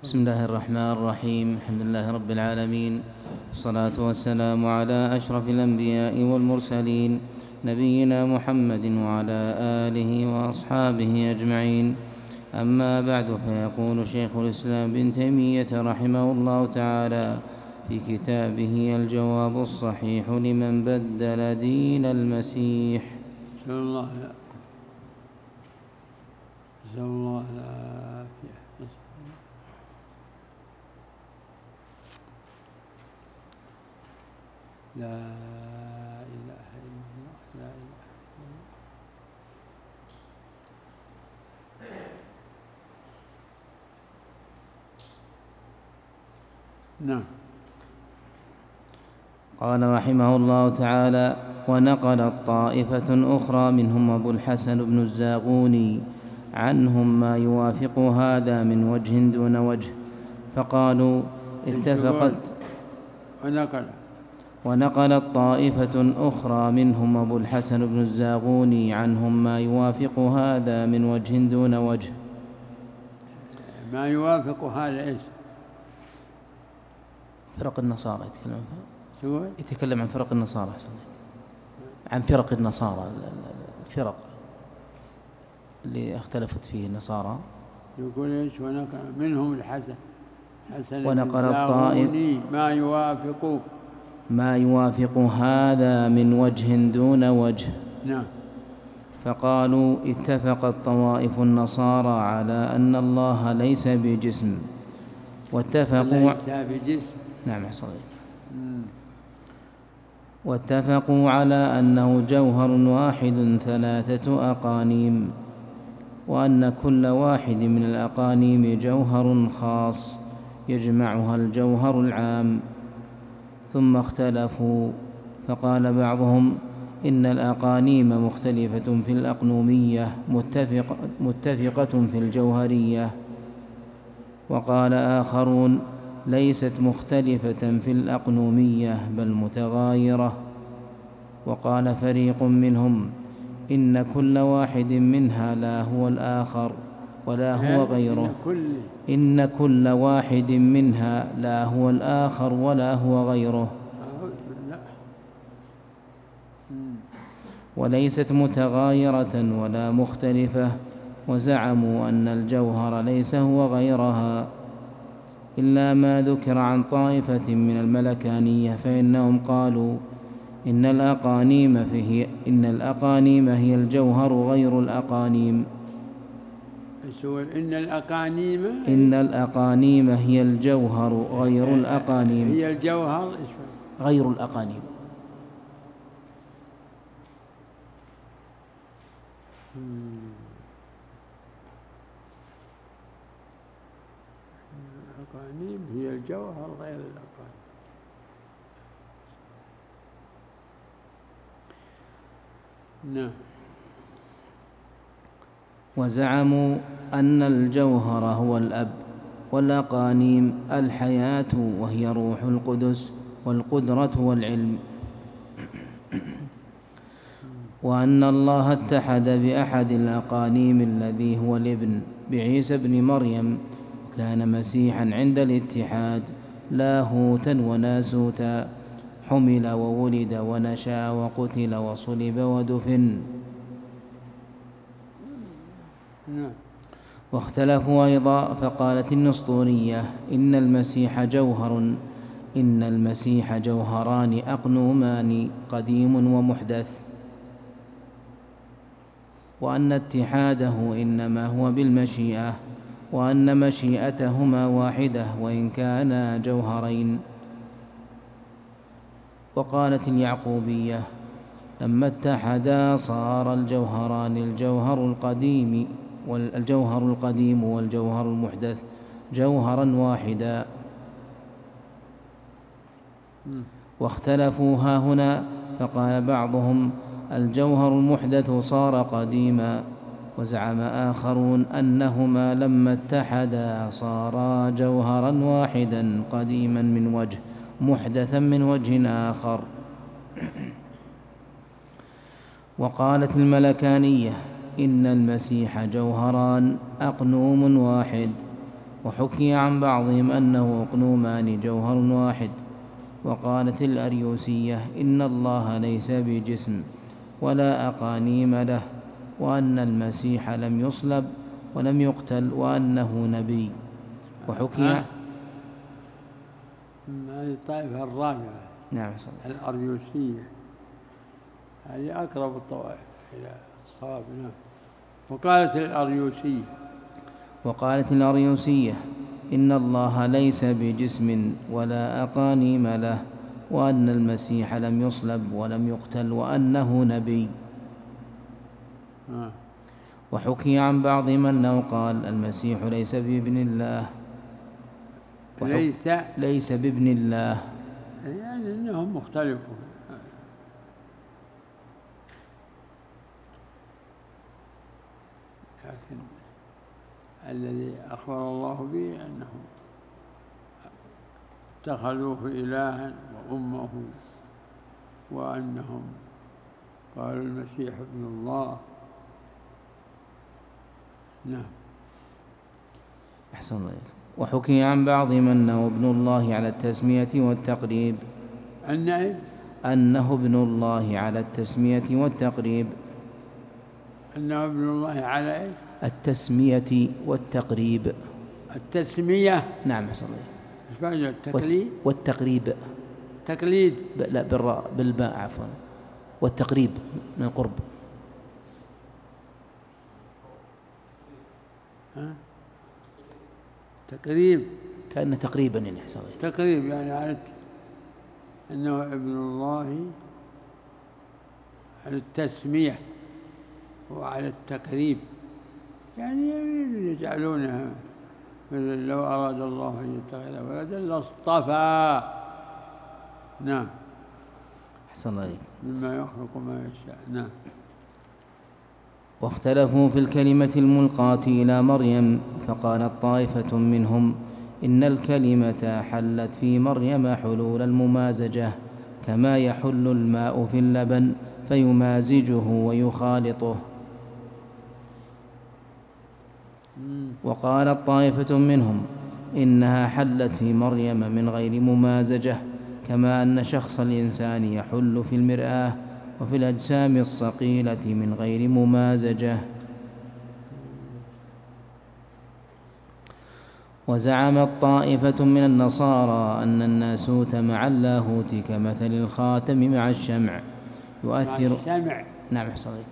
بسم الله الرحمن الرحيم. الحمد لله رب العالمين، والصلاة والسلام على أشرف الأنبياء والمرسلين، نبينا محمد وعلى آله وأصحابه أجمعين. أما بعد، فيقول شيخ الإسلام ابن تيمية رحمه الله تعالى في كتابه الجواب الصحيح لمن بدل دين المسيح: نسأل الله العافية. لا إله إلا الله، لا إله إلا الله. نعم. قال رحمه الله تعالى: ونقلت طائفة أخرى منهم أبو الحسن بن الزاغوني عنهم ما يوافق هذا من وجه دون وجه، فقالوا اتفقت. ونقلت طائفة أخرى منهم أبو الحسن بن الزاغوني عنهم ما يوافق هذا من وجه دون وجه. ما يوافق هذا إيش؟ فرق النصارى يتكلم عن فرق النصارى، عن فرق النصارى، الفرق اللي اختلفت فيه النصارى. يقول ايش؟ منهم الحسن ونقل الطائف ما يوافق هذا من وجه دون وجه. نعم. فقالوا اتفقت طوائف النصارى على أن الله ليس بجسم، واتفقوا على أنه جوهر واحد 3 أقانيم، وأن كل واحد من الأقانيم جوهر خاص يجمعها الجوهر العام. ثم اختلفوا، فقال بعضهم إن الأقانيم مختلفة في الأقنومية متفقة في الجوهرية، وقال آخرون ليست مختلفة في الأقنومية بل متغايرة. وقال فريق منهم إن كل واحد منها لا هو الآخر ولا هو غيره، إن كل واحد منها لا هو الآخر ولا هو غيره، وليست متغايرة ولا مختلفة. وزعموا أن الجوهر ليس هو غيرها، إلا ما ذكر عن طائفة من الملكانية، فإنهم قالوا إن الأقانيم هي الجوهر غير الأقانيم. إن الأقانيم هي الجوهر غير الأقانيم. هي الجوهر غير الأقانيم. الأقانيم هي الجوهر غير الأقانيم. نعم. وزعموا أن الجوهر هو الأب، والأقانيم الحياة وهي روح القدس والقدرة والعلم، وأن الله اتحد بأحد الأقانيم الذي هو الابن بعيسى بن مريم، كان مسيحا عند الاتحاد لاهوتا وناسوتا، حمل وولد ونشأ وقتل وصلب ودفن. واختلفوا أيضا، فقالت النسطورية إن المسيح جوهران أقنومان، قديم ومحدث، وأن اتحاده إنما هو بالمشيئة، وأن مشيئتهما واحدة وإن كانا جوهرين. وقالت اليعقوبية لما اتحدا صار الجوهران الجوهر القديم والجوهر المحدث جوهرا واحدا. واختلفوا هاهنا، فقال بعضهم الجوهر المحدث صار قديما، وزعم آخرون أنهما لما اتحدا صارا جوهرا واحدا قديما من وجه محدثا من وجه آخر. وقالت الملكانية إن المسيح جوهران أقنوم واحد، وحكي عن بعضهم أنه أقنومان جوهر واحد. وقالت الأريوسية إن الله ليس بجسم ولا أقانيم له، وأن المسيح لم يصلب ولم يقتل، وأنه نبي. وحكي هذه الطائفة الرابعة. نعم. الأريوسية هذه أقرب الطوائف إلى الصواب. نعم. وقالت الأريوسية إن الله ليس بجسم ولا أقانيم له، وأن المسيح لم يصلب ولم يقتل، وأنه نبي. وحكي عن بعضهم أنه قال المسيح ليس بابن الله، ليس بابن الله، يعني أنهم مختلفون. لكن الذي أخبر الله به أنهم اتخذوه إلها وأمه، وأنهم قالوا المسيح ابن الله. نعم. أحسن الله. وحكي عن بعضهم أنه ابن الله على التسمية والتقريب. أنه ابن الله على التسمية والتقريب. أنه ابن الله على التسمية والتقريب. التسمية. نعم. أحسن الله. التقليد والتقريب. تقليد. لا، بالباء عفوا. والتقريب من القرب. تقريب كأنه تقريبا يعني. تقريب يعني على أنه ابن الله على التسمية وعلى التقريب، يعني يجعلونها لو أراد الله أن يتخذ ولدا لاصطفى. نعم. أحسن الله عليك. مما يخلق ما يشاء. نعم. واختلفوا في الكلمة الملقاة إلى مريم، فقالت طائفة منهم إن الكلمة حلت في مريم حلول الممازجة، كما يحل الماء في اللبن فيمازجه ويخالطه. وقالت طائفة منهم إنها حلت في مريم من غير ممازجة، كما أن شخص الإنسان يحل في المرآة وفي الأجسام الصقيلة من غير ممازجة. وزعمت طائفة من النصارى أن الناسوت مع اللاهوت كمثل الخاتم مع الشمع يؤثر. مع الشمع. نعم. أحسن الله.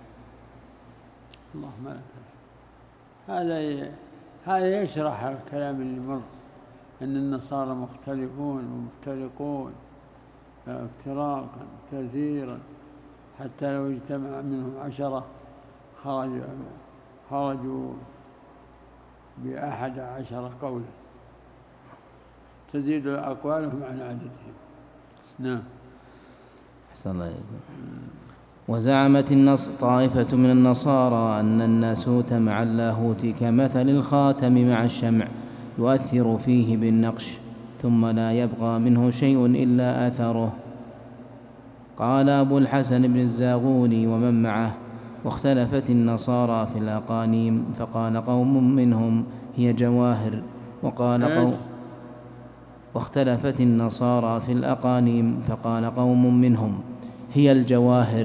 اللهم لك. هذا يشرح الكلام اللي مر، أن النصارى مختلفون ومفترقون افتراقا كثيرا، حتى لو اجتمع منهم 10 خرجوا ب11 قولا تزيد أقوالهم عن عددهم. نعم. أحسن الله. وزعمت طائفة من النصارى أن الناسوت مع اللاهوت كمثل الخاتم مع الشمع يؤثر فيه بالنقش ثم لا يبقى منه شيء إلا أثره. قال أبو الحسن بن الزاغوني ومن معه: واختلفت النصارى في الأقانيم، فقال قوم منهم هي جواهر، واختلفت النصارى في الأقانيم، فقال قوم منهم هي الجواهر،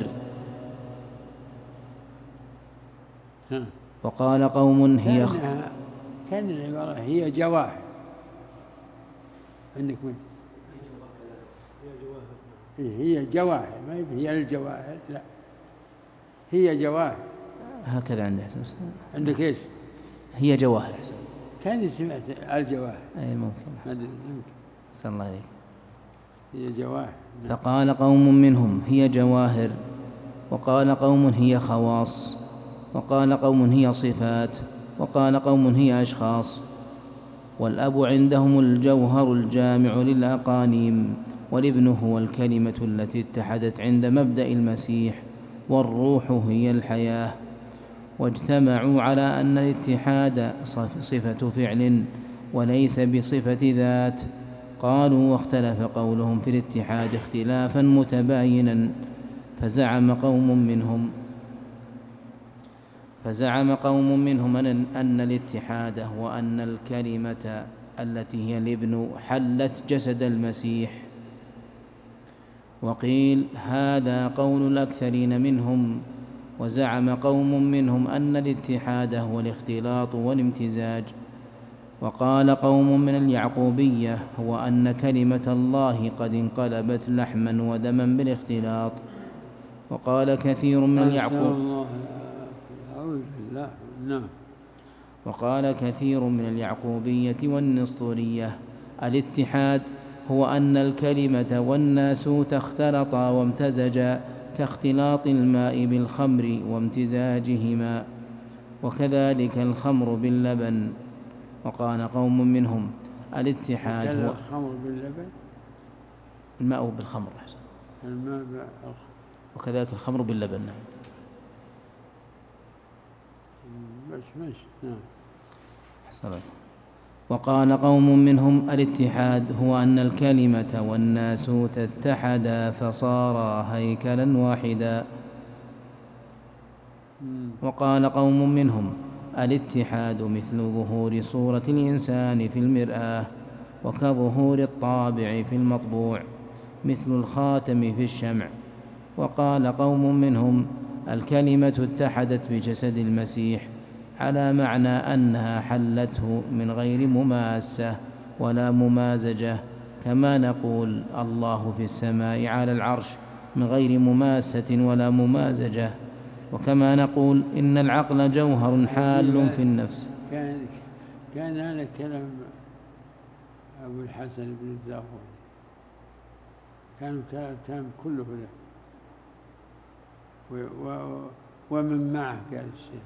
وقال قوم هي كان العبارة هي جواهر. عندك من هي جواهر، ما هي الجواهر، لا هي جواهر هكذا عندي. عندك ايش؟ هي جواهر. كان سمعت الجواهر. أي ممكن. صلى الله عليك. هي جواهر. فقال قوم منهم هي جواهر، وقال قوم هي خواص، وقال قوم هي صفات، وقال قوم هي أشخاص. والأب عندهم الجوهر الجامع للأقانيم، والابن هو الكلمة التي اتحدت عند مبدأ المسيح، والروح هي الحياة. واجتمعوا على أن الاتحاد صفة فعل وليس بصفة ذات. قالوا: واختلف قولهم في الاتحاد اختلافا متباينا. فزعم قوم منهم فزعم قوم منهم أن الاتحاد هو أن الكلمة التي هي الابن حلت جسد المسيح، وقيل هذا قول الأكثرين منهم. وزعم قوم منهم أن الاتحاد هو الاختلاط والامتزاج. وقال قوم من اليعقوبية هو أن كلمة الله قد انقلبت لحما ودما بالاختلاط. وقال كثير من اليعقوبية والنسطورية الاتحاد هو أن الكلمة والناسوت اختلطا وامتزجا كاختلاط الماء بالخمر وامتزاجهما، وكذلك الخمر باللبن. وقال قوم منهم الاتحاد هو الخمر باللبن، الماء بالخمر، وكذلك الخمر باللبن. وقال قوم منهم الاتحاد هو أن الكلمة والناسوت اتحدا فصارا هيكلا واحدا. وقال قوم منهم الاتحاد مثل ظهور صورة الإنسان في المرآة، وكظهور الطابع في المطبوع، مثل الخاتم في الشمع. وقال قوم منهم الكلمة اتحدت بجسد المسيح على معنى أنها حلته من غير مماسة ولا ممازجة، كما نقول الله في السماء على العرش من غير مماسة ولا ممازجة، وكما نقول إن العقل جوهر حال في النفس. كان هذا كلام أبو الحسن بن الزاغون، كان كلام كله له، ومن معه قال الشيخ.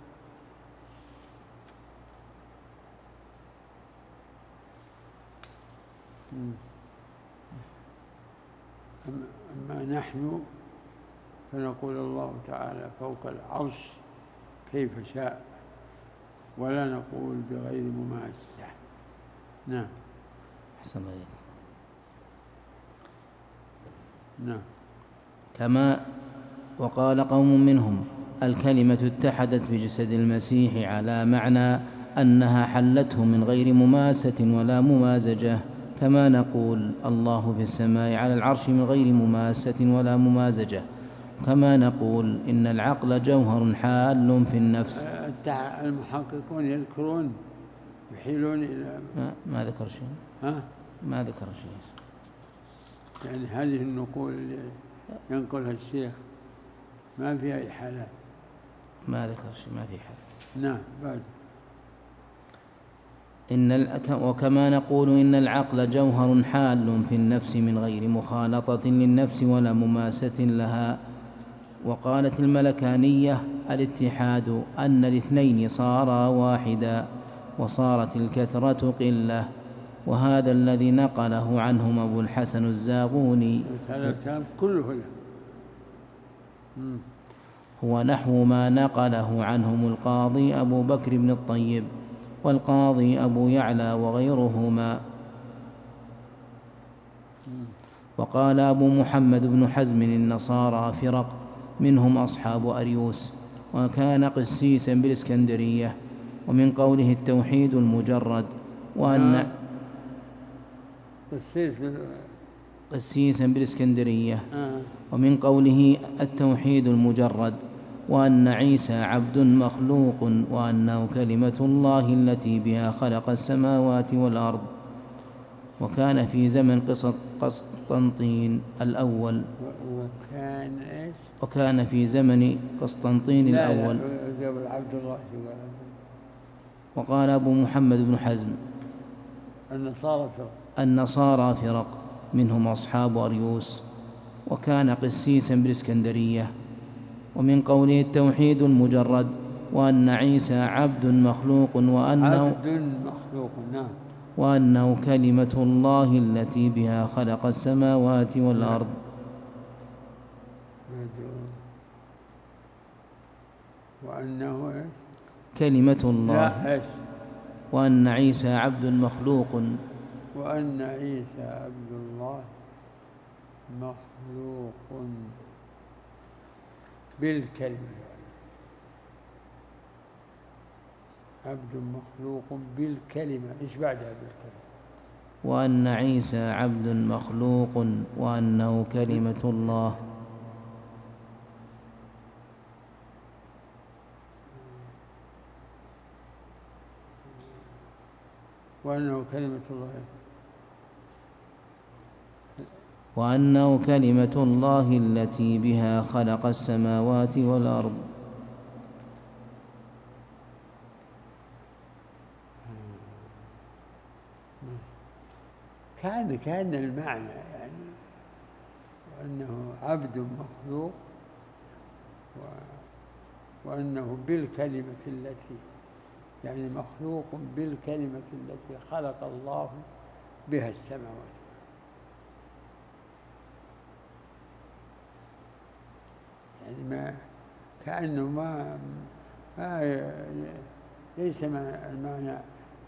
أما نحن فنقول الله تعالى فوق العرش كيف شاء، ولا نقول بغير مماسة. نعم. أحسن الله. نعم. كما وقال قوم منهم الكلمة اتحدت بجسد المسيح على معنى أنها حلته من غير مماسة ولا ممازجة، كما نقول الله في السماء على العرش من غير مماسة ولا ممازجة، كما نقول إن العقل جوهر حال في النفس. المحققون يذكرون يحيلون إلى ما ذكر شيء. ما ذكر شيء. يعني هذه النقول اللي ينقلها الشيخ ما فيها إحالات. ما ذكر شيء، ما في حالات. نعم. بعد وكما نقول إن العقل جوهر حال في النفس من غير مخالطة للنفس ولا مماسة لها. وقالت الملكانية الاتحاد أن الاثنين صارا واحدا، وصارت الكثرة قلة، وهذا الذي نقله عنهم أبو الحسن الزاغوني. هذا الكلام كله له. هو نحو ما نقله عنهم القاضي أبو بكر بن الطيب والقاضي أبو يعلى وغيرهما. وقال أبو محمد بن حزم النصارى فرق، منهم أصحاب أريوس، وكان قسيسا بالإسكندرية. ومن قوله التوحيد المجرد وأن قسيسا بالإسكندرية. ومن قوله التوحيد المجرد وأن عيسى عبد مخلوق وأنه كلمة الله التي بها خلق السماوات والأرض. وكان في زمن قسطنطين الأول. وكان في زمن قسطنطين الأول. وقال أبو محمد بن حزم النصارى فرق، منهم أصحاب أريوس، وكان قسيسا بالإسكندرية. ومن قوله التوحيد المجرد وأن عيسى عبد مخلوق وأنه كلمة الله التي بها خلق السماوات والأرض. وأنه كلمة الله. وأن عيسى عبد مخلوق. وأن عيسى عبد الله مخلوق بالكلمة. عبد مخلوق بالكلمة، إيش بعدها بالكلمة؟ وأن عيسى عبد مخلوق وأنه كلمة الله. وأنه كلمة الله. وأنه كلمة الله التي بها خلق السماوات والأرض. كان المعنى يعني وأنه عبد مخلوق وأنه بالكلمة التي، يعني مخلوق بالكلمة التي خلق الله بها السماوات. يعني ما كأنه ما ليس المعنى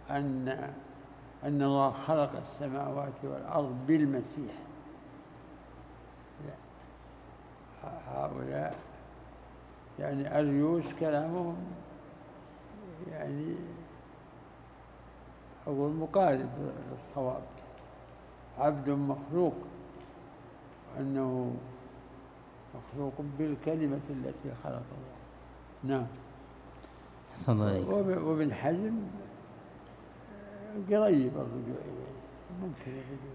أن الله خلق السماوات والأرض بالمسيح، لا. هؤلاء يعني أريوس كلامهم يعني أقول مقارب للصواب، عبد مخلوق وأنه مخلوق بالكلمة التي خلق الله. نعم. وابن حزم قريب الرجوع إليه، ممكن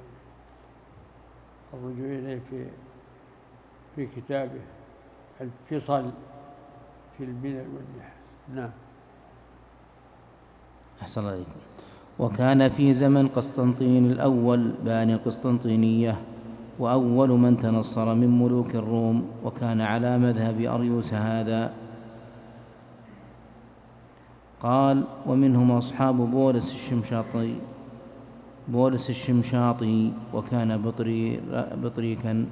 الرجوع إليه في كتابه الفصل في الملل والنحل. نعم. أحسن عليك. وكان في زمن قسطنطين الأول باني القسطنطينية وأول من تنصر من ملوك الروم، وكان على مذهب أريوس هذا. قال: ومنهم أصحاب بولس الشمشاطي وكان بطريكا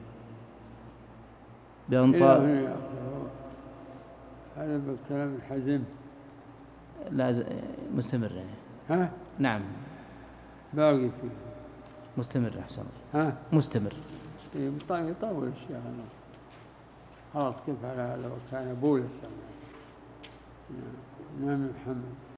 بأنطاكيا. هذا بالكلام الحزم لا مستمر. ها؟ نعم باقي فيه مستمر. أحسن. ها؟ مستمر. يطول الشيخ. خلاص كيف على هذا وكان بولس. نعم محمد.